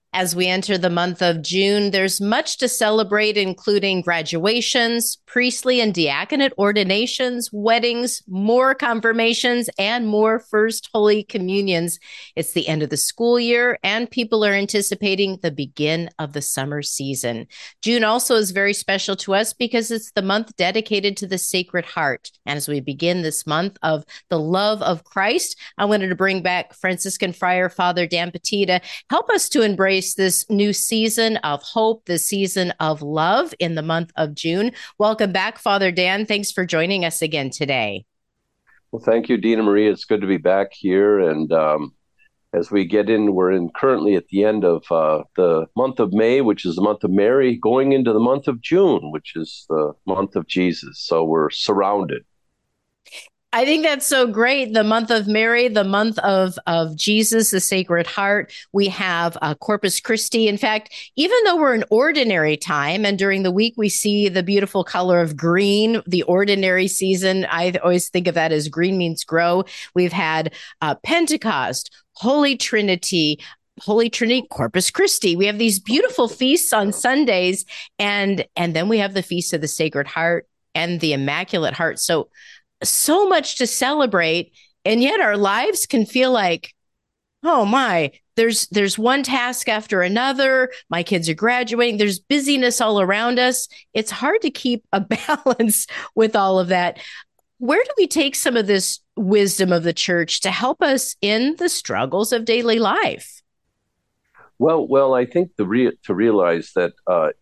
As we enter the month of June, there's much to celebrate, including graduations, priestly and diaconate ordinations, weddings, more confirmations, and more First Holy Communions. It's the end of the school year, and people are anticipating the begin of the summer season. June also is very special to us because it's the month dedicated to the Sacred Heart. And as we begin this month of the love of Christ, I wanted to bring back Franciscan Friar Father Dan Petita. Help us to embrace this new season of hope, the season of love in the month of June. Welcome back, Father Dan. Thanks for joining us again today. Well, thank you, Dina Marie. It's good to be back here. And as we get in, we're in currently at the end of the month of May, which is the month of Mary, going into the month of June, which is the month of Jesus. So we're surrounded. I think that's so great. The month of Mary, the month of Jesus, the Sacred Heart. We have Corpus Christi. In fact, even though we're an ordinary time and during the week we see the beautiful color of green, the ordinary season, I always think of that as green means grow. We've had Pentecost, Holy Trinity, Corpus Christi. We have these beautiful feasts on Sundays, and then we have the Feast of the Sacred Heart and the Immaculate Heart. So much to celebrate, and yet our lives can feel like, oh my, there's one task after another. My kids are graduating. There's busyness all around us. It's hard to keep a balance with all of that. Where do we take some of this wisdom of the church to help us in the struggles of daily life? Well, I think to realize that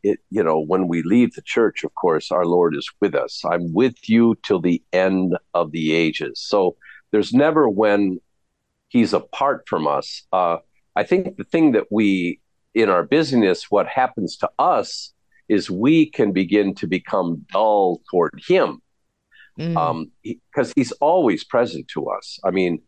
when we leave the church, of course, our Lord is with us. I'm with you till the end of the ages. So there's never when He's apart from us. I think the thing that in our busyness, what happens to us is we can begin to become dull toward Him, Mm. because He's always present to us. I mean,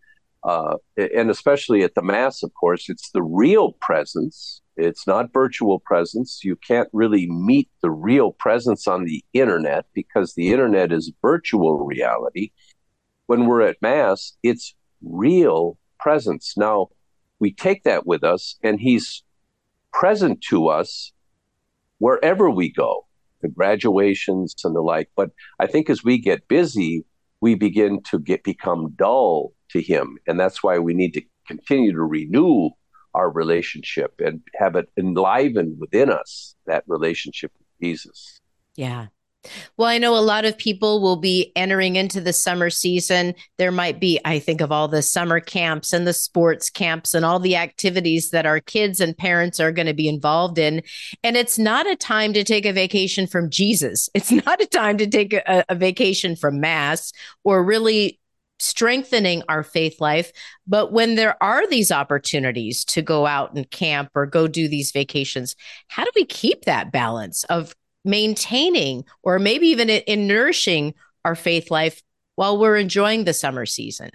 and especially at the Mass, of course, it's the real presence. It's not virtual presence. You can't really meet the real presence on the internet because the internet is virtual reality. When we're at Mass, it's real presence. Now, we take that with us, and He's present to us wherever we go, the graduations and the like. But I think as we get busy, we begin to become dull to Him. And that's why we need to continue to renew our relationship and have it enlivened within us, that relationship with Jesus. Yeah. Well, I know a lot of people will be entering into the summer season. There might be, I think of all the summer camps and the sports camps and all the activities that our kids and parents are going to be involved in. And it's not a time to take a vacation from Jesus. It's not a time to take a vacation from Mass or really strengthening our faith life. But when there are these opportunities to go out and camp or go do these vacations, how do we keep that balance of maintaining or maybe even in nourishing our faith life while we're enjoying the summer season?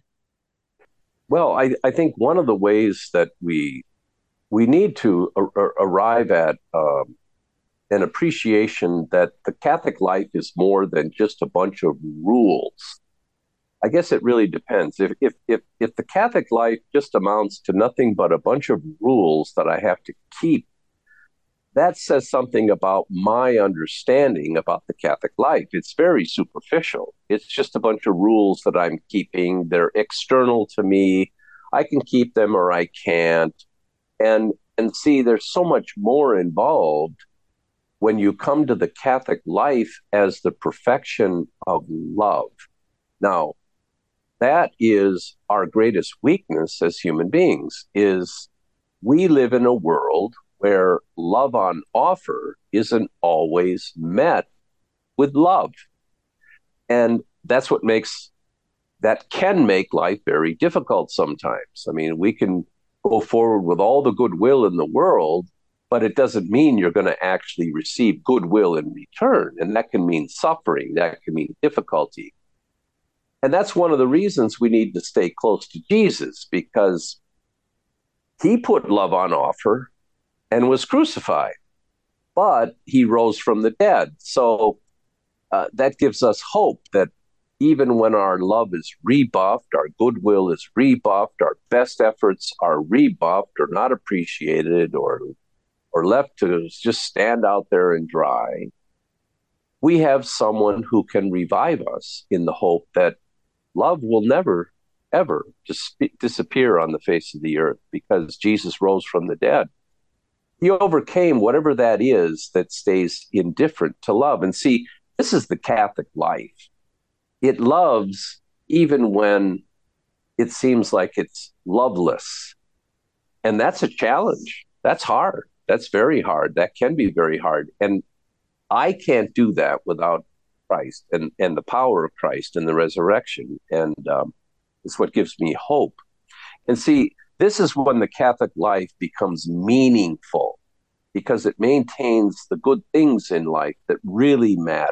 Well, I think one of the ways that we need to arrive at an appreciation that the Catholic life is more than just a bunch of rules. I guess it really depends. If the Catholic life just amounts to nothing but a bunch of rules that I have to keep, that says something about my understanding about the Catholic life. It's very superficial. It's just a bunch of rules that I'm keeping. They're external to me. I can keep them or I can't. And see, there's so much more involved when you come to the Catholic life as the perfection of love. Now, that is our greatest weakness as human beings, is we live in a world where love on offer isn't always met with love. And that's that can make life very difficult sometimes. I mean, we can go forward with all the goodwill in the world, but it doesn't mean you're going to actually receive goodwill in return. And that can mean suffering, that can mean difficulty. And that's one of the reasons we need to stay close to Jesus, because He put love on offer and was crucified, but He rose from the dead. So that gives us hope that even when our love is rebuffed, our goodwill is rebuffed, our best efforts are rebuffed or not appreciated or or left to just stand out there and dry, we have someone who can revive us in the hope that love will never, ever disappear on the face of the earth because Jesus rose from the dead. He overcame whatever that is that stays indifferent to love. And see, this is the Catholic life. It loves even when it seems like it's loveless. And that's a challenge. That's hard. That's very hard. That can be very hard. And I can't do that without Christ and the power of Christ and the resurrection. And it's what gives me hope. And see, this is when the Catholic life becomes meaningful because it maintains the good things in life that really matter.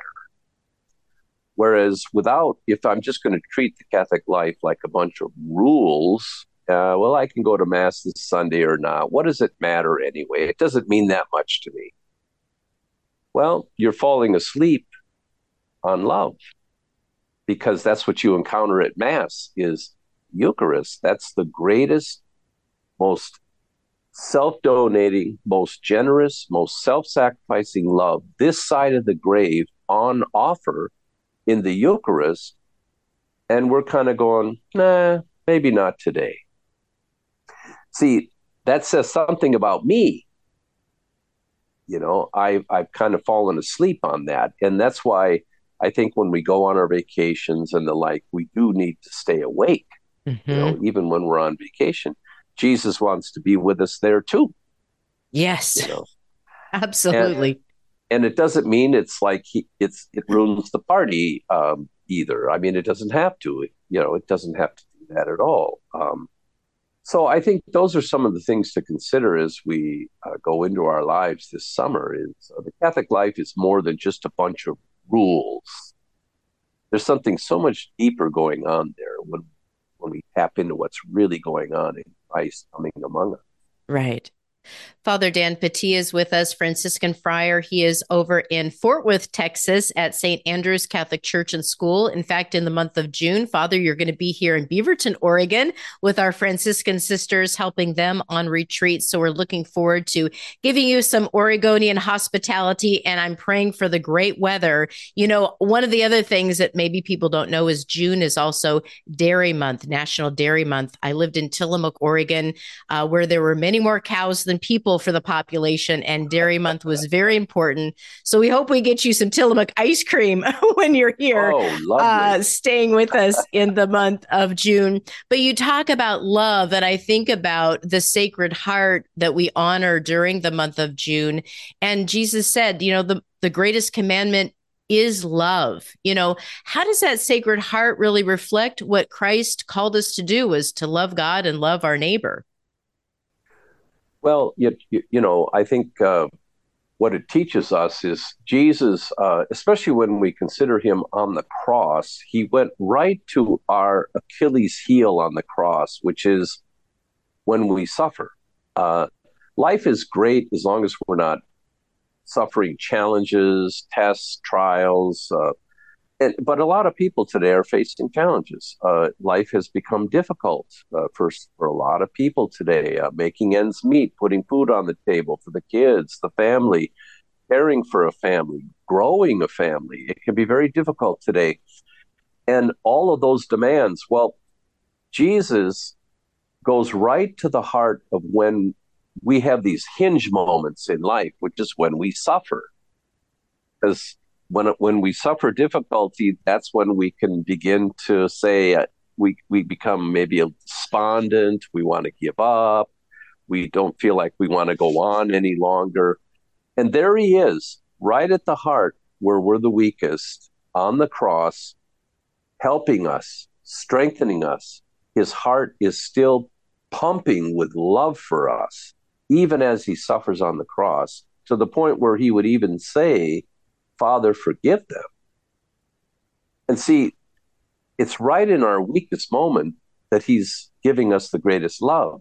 Whereas if I'm just going to treat the Catholic life like a bunch of rules, well, I can go to Mass this Sunday or not. What does it matter anyway? It doesn't mean that much to me. Well, you're falling asleep on love because that's what you encounter at Mass is Eucharist. That's the greatest, most self-donating, most generous, most self-sacrificing love this side of the grave on offer in the Eucharist. And we're kind of going, nah, maybe not today. See, that says something about me. You know, I've kind of fallen asleep on that. And that's why I think when we go on our vacations and the like, we do need to stay awake, even when we're on vacation. Jesus wants to be with us there too. Yes, absolutely. And it doesn't mean it's like it ruins the party either. I mean, it doesn't have to. It doesn't have to do that at all. So I think those are some of the things to consider as we go into our lives this summer. Is the Catholic life is more than just a bunch of rules. There's something so much deeper going on there when we tap into what's really going on in Christ coming among us. Right. Father Dan Petit is with us, Franciscan friar. He is over in Fort Worth, Texas at St. Andrew's Catholic Church and School. In fact, in the month of June, Father, you're going to be here in Beaverton, Oregon with our Franciscan sisters, helping them on retreat. So we're looking forward to giving you some Oregonian hospitality, and I'm praying for the great weather. One of the other things that maybe people don't know is June is also Dairy Month, National Dairy Month. I lived in Tillamook, Oregon, where there were many more cows than people for the population, and Dairy Month was very important. So we hope we get you some Tillamook ice cream when you're here, staying with us in the month of June. But you talk about love, and I think about the Sacred Heart that we honor during the month of June. And Jesus said, the greatest commandment is love. How does that Sacred Heart really reflect what Christ called us to do, was to love God and love our neighbor? Well, I think what it teaches us is Jesus, especially when we consider him on the cross, he went right to our Achilles heel on the cross, which is when we suffer. Life is great as long as we're not suffering challenges, tests, trials, but a lot of people today are facing challenges. Life has become difficult for a lot of people today, making ends meet, putting food on the table for the kids, the family, caring for a family, growing a family. It can be very difficult today. And all of those demands, well, Jesus goes right to the heart of when we have these hinge moments in life, which is when we suffer. Because when we suffer difficulty, that's when we can begin to say we become maybe despondent. We want to give up. We don't feel like we want to go on any longer. And there he is, right at the heart where we're the weakest, on the cross, helping us, strengthening us. His heart is still pumping with love for us, even as he suffers on the cross, to the point where he would even say, Father, forgive them. And see, it's right in our weakest moment that he's giving us the greatest love.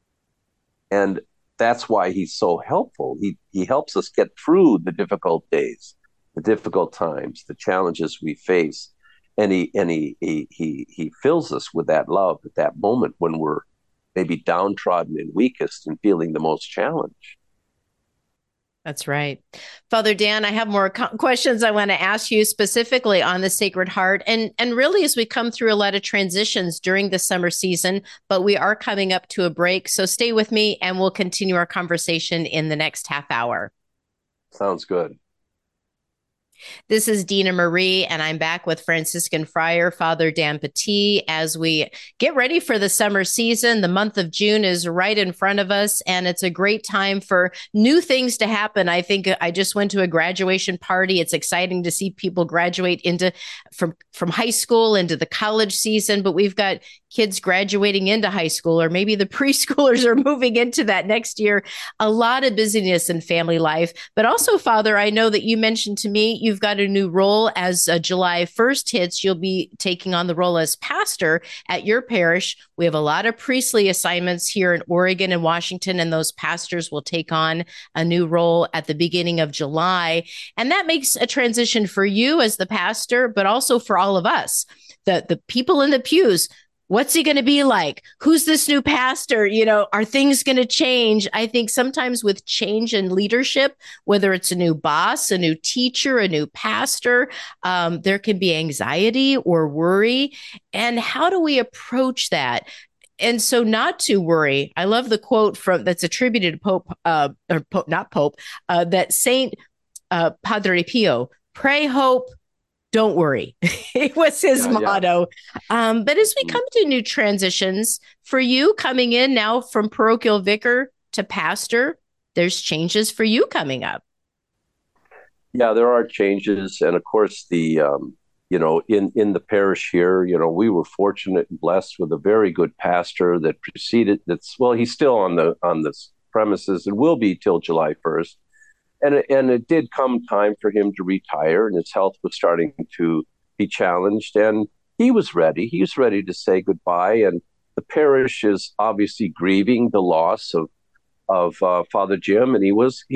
And that's why he's so helpful. He helps us get through the difficult days, the difficult times, the challenges we face. And he fills us with that love at that moment when we're maybe downtrodden and weakest and feeling the most challenged. That's right. Father Dan, I have more questions I want to ask you specifically on the Sacred Heart. And really, as we come through a lot of transitions during the summer season, but we are coming up to a break. So stay with me and we'll continue our conversation in the next half hour. Sounds good. This is Dina Marie, and I'm back with Franciscan Friar Father Dan Petit as we get ready for the summer season. The month of June is right in front of us, and it's a great time for new things to happen. I think I just went to a graduation party. It's exciting to see people graduate into from high school into the college season, but we've got kids graduating into high school, or maybe the preschoolers are moving into that next year. A lot of busyness in family life. But also, Father, I know that you mentioned to me you've got a new role as July 1st hits. You'll be taking on the role as pastor at your parish. We have a lot of priestly assignments here in Oregon and Washington, and those pastors will take on a new role at the beginning of July. And that makes a transition for you as the pastor, but also for all of us, the people in the pews. What's he going to be like? Who's this new pastor? Are things going to change? I think sometimes with change in leadership, whether it's a new boss, a new teacher, a new pastor, there can be anxiety or worry. And how do we approach that? And so not to worry. I love the quote that's attributed to Pope, or Pope, not Pope, that Saint Padre Pio, pray, hope, don't worry. It was his motto. But as we come to new transitions, for you coming in now from parochial vicar to pastor, there's changes for you coming up. Yeah, there are changes. And of course, in the parish here, we were fortunate and blessed with a very good pastor that he's still on the premises and will be till July 1st. And it did come time for him to retire, and his health was starting to be challenged. And he was ready. He was ready to say goodbye. And the parish is obviously grieving the loss of Father Jim. And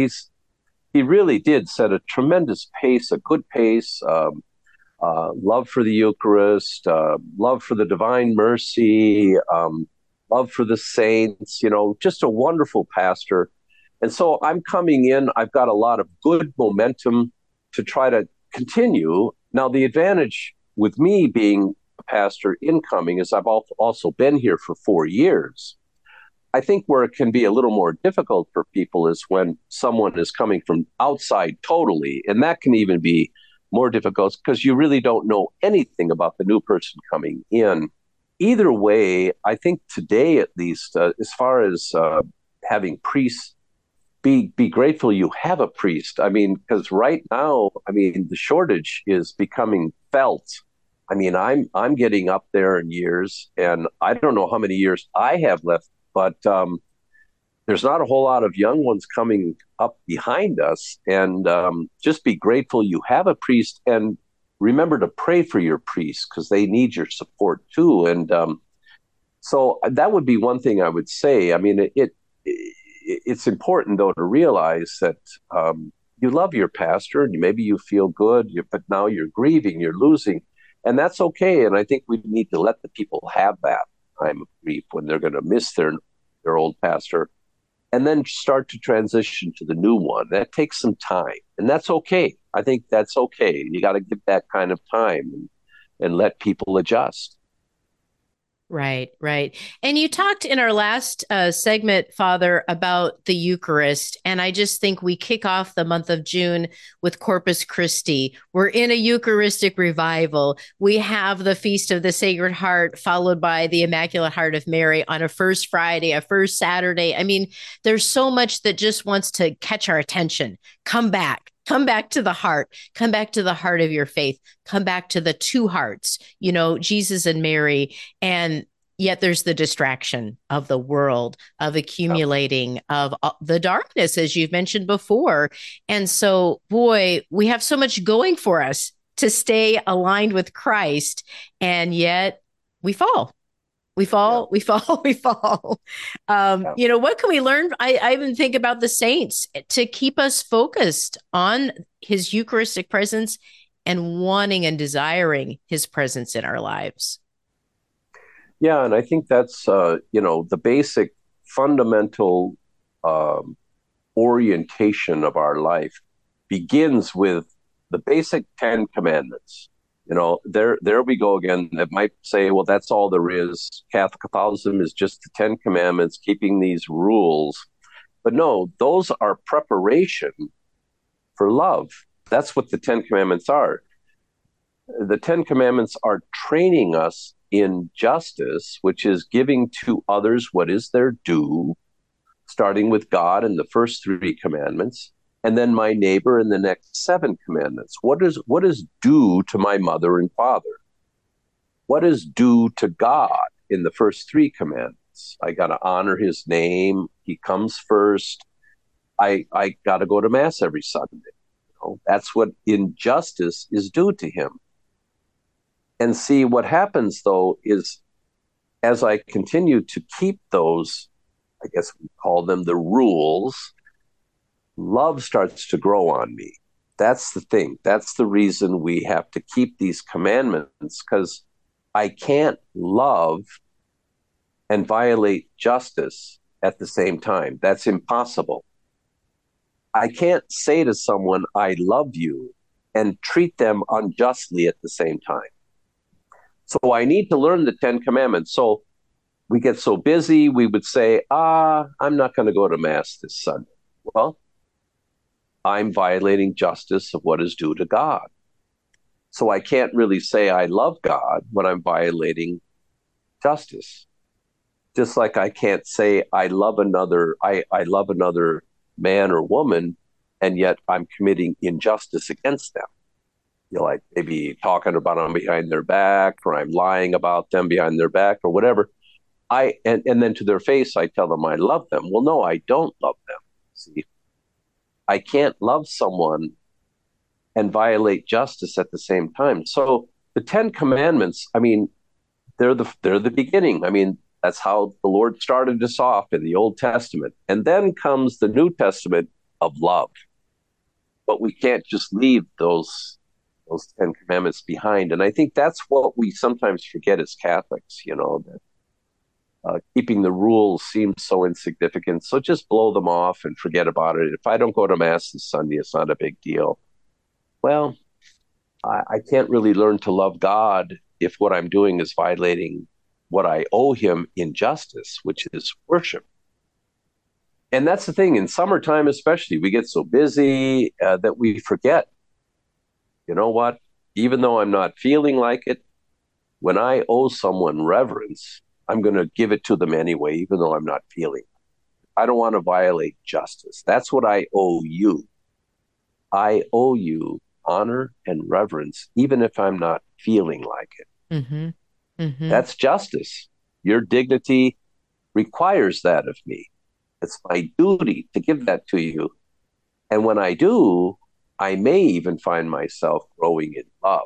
he really did set a tremendous pace, a good pace. Love for the Eucharist, love for the Divine Mercy, love for the saints. Just a wonderful pastor. And so I'm coming in, I've got a lot of good momentum to try to continue. Now, the advantage with me being a pastor incoming is I've also been here for 4 years. I think where it can be a little more difficult for people is when someone is coming from outside totally. And that can even be more difficult because you really don't know anything about the new person coming in. Either way, I think today, at least, as far as having priests, be grateful you have a priest. I mean, because right now, the shortage is becoming felt. I'm getting up there in years, and I don't know how many years I have left, but there's not a whole lot of young ones coming up behind us. And just be grateful you have a priest, and remember to pray for your priest because they need your support too. And so that would be one thing I would say. It's important, though, to realize that you love your pastor and maybe you feel good, but now you're grieving, you're losing, and that's okay. And I think we need to let the people have that time of grief when they're going to miss their old pastor, and then start to transition to the new one. That takes some time, and that's okay. I think that's okay. You got to give that kind of time and let people adjust. Right, right. And you talked in our last segment, Father, about the Eucharist. And I just think we kick off the month of June with Corpus Christi. We're in a Eucharistic revival. We have the Feast of the Sacred Heart, followed by the Immaculate Heart of Mary on a first Friday, a first Saturday. There's so much that just wants to catch our attention. Come back. Come back to the heart. Come back to the heart of your faith. Come back to the two hearts, Jesus and Mary. And yet there's the distraction of the world, of accumulating, of the darkness, as you've mentioned before. And so, boy, we have so much going for us to stay aligned with Christ. And yet we fall. We fall. What can we learn? I even think about the saints to keep us focused on his Eucharistic presence and wanting and desiring his presence in our lives. Yeah, and I think that's, the basic fundamental orientation of our life begins with the basic 10 commandments. There we go again. That might say, well, that's all there is. Catholicism is just the 10 commandments, keeping these rules. But no, those are preparation for love. That's what the 10 commandments are. The 10 commandments are training us in justice, which is giving to others what is their due, starting with God in the first 3 commandments, and then my neighbor in the next 7 commandments. What is due to my mother and father? What is due to God in the first 3 commandments? I got to honor his name. He comes first. I got to go to mass every Sunday. That's what injustice is due to him. And see, what happens, though, is as I continue to keep those, I guess we call them the rules, love starts to grow on me. That's the thing. That's the reason we have to keep these commandments, because I can't love and violate justice at the same time. That's impossible. I can't say to someone, I love you, and treat them unjustly at the same time. So I need to learn the 10 commandments. So we get so busy, we would say, I'm not going to go to mass this Sunday. Well, I'm violating justice of what is due to God. So I can't really say I love God when I'm violating justice. Just like I can't say I love another man or woman, and yet I'm committing injustice against them. Like maybe talking about them behind their back, or I'm lying about them behind their back, or whatever. And then to their face, I tell them I love them. Well, no, I don't love them. See, I can't love someone and violate justice at the same time. So the 10 commandments, I mean, they're the beginning. I mean, that's how the Lord started us off in the Old Testament. And then comes the New Testament of love. But we can't just leave those 10 commandments behind. And I think that's what we sometimes forget as Catholics, that keeping the rules seems so insignificant. So just blow them off and forget about it. If I don't go to Mass this Sunday, it's not a big deal. Well, I can't really learn to love God if what I'm doing is violating what I owe him in justice, which is worship. And that's the thing, in summertime especially, we get so busy that we forget, you know what, even though I'm not feeling like it, when I owe someone reverence, I'm going to give it to them anyway, even though I'm not feeling it. I don't want to violate justice. That's what I owe you. I owe you honor and reverence, even if I'm not feeling like it. Mm-hmm. Mm-hmm. That's justice. Your dignity requires that of me. It's my duty to give that to you. And when I do, I may even find myself growing in love.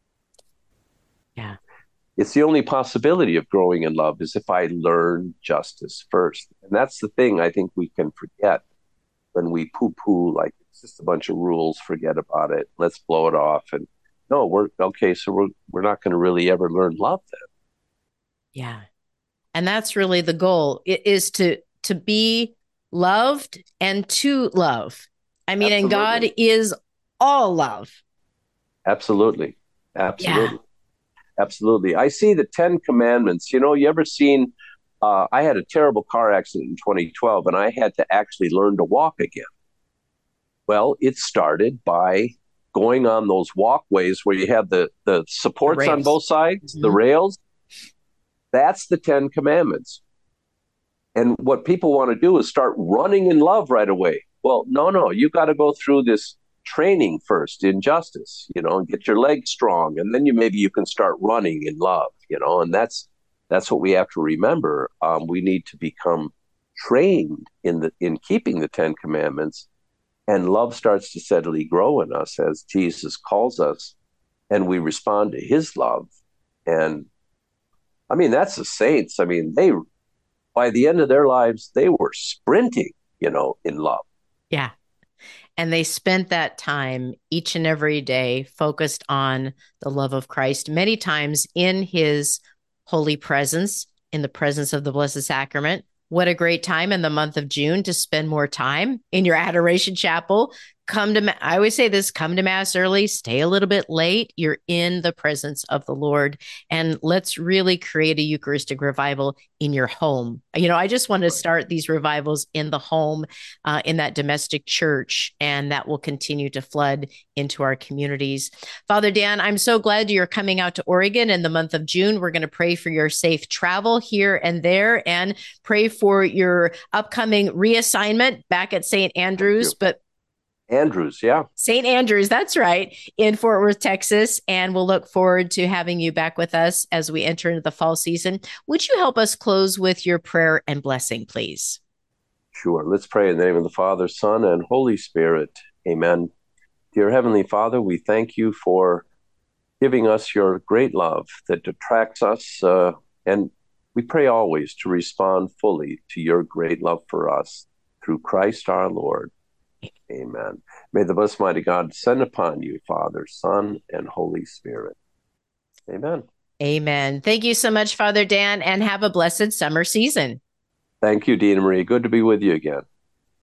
Yeah. It's the only possibility of growing in love is if I learn justice first. And that's the thing I think we can forget when we poo-poo, like it's just a bunch of rules, forget about it, let's blow it off. And no, we're not going to really ever learn love then. Yeah. And that's really the goal, is to be loved and to love. I mean, Absolutely. And God is all love. Absolutely. Yeah. Absolutely. I see the 10 commandments. You ever seen, I had a terrible car accident in 2012 and I had to actually learn to walk again. Well, it started by going on those walkways where you have the supports on both sides, the rails. That's the 10 commandments. And what people want to do is start running in love right away. Well, no, you got to go through this training first in justice, and get your legs strong. And then maybe you can start running in love, and that's what we have to remember. We need to become trained in keeping the 10 commandments, and love starts to steadily grow in us as Jesus calls us, and we respond to his love. And I mean, that's the saints. I mean, by the end of their lives, they were sprinting, in love. Yeah. And they spent that time each and every day focused on the love of Christ, many times in his holy presence, in the presence of the Blessed Sacrament, What a great time in the month of June to spend more time in your adoration chapel. I always say this, come to Mass early, stay a little bit late. You're in the presence of the Lord. And let's really create a Eucharistic revival in your home. I just want to start these revivals in the home, in that domestic church, and that will continue to flood into our communities. Father Dan, I'm so glad you're coming out to Oregon in the month of June. We're going to pray for your safe travel here and there and pray for your upcoming reassignment back at St. Andrews. But Andrews, yeah. St. Andrews, that's right, in Fort Worth, Texas. And we'll look forward to having you back with us as we enter into the fall season. Would you help us close with your prayer and blessing, please? Sure. Let's pray in the name of the Father, Son, and Holy Spirit. Amen. Dear Heavenly Father, we thank you for giving us your great love that attracts us, and we pray always to respond fully to your great love for us through Christ our Lord. Amen. May the blessed mighty God descend upon you, Father, Son, and Holy Spirit. Amen. Amen. Thank you so much, Father Dan, and have a blessed summer season. Thank you, Dina Marie. Good to be with you again.